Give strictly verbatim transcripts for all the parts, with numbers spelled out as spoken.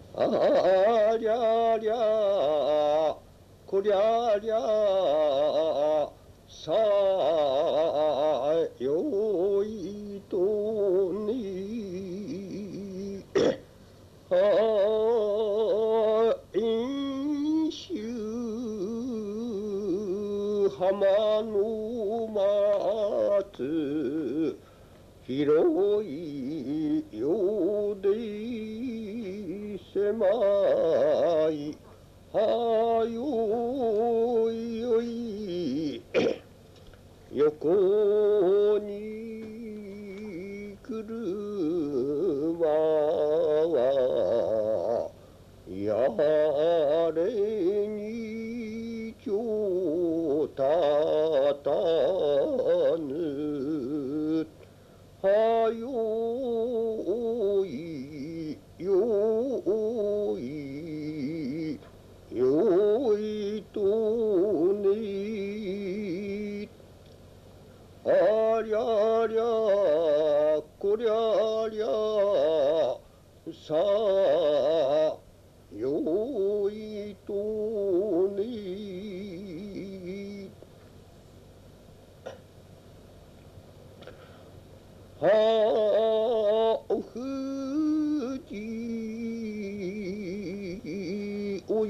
ありゃりゃこりゃりゃさあよいとにあ飲酒浜の松広いようで狭いはよいよい横に車はやれにちょたたぬはよいよいよいとねありゃりゃこりゃりゃさあよいとねはあ富士お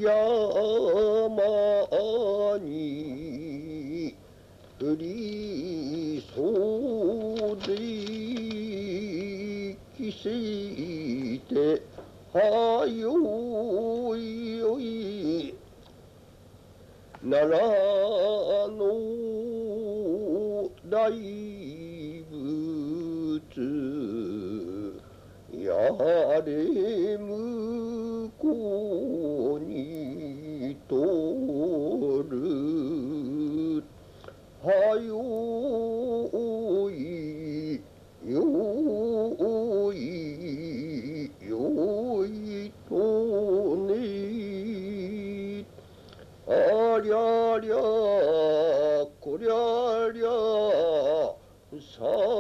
山に降りそうできせてはよいよい奈良の大仏やれ向こうに通るはよいよいよいとねありゃりゃこりゃりゃさ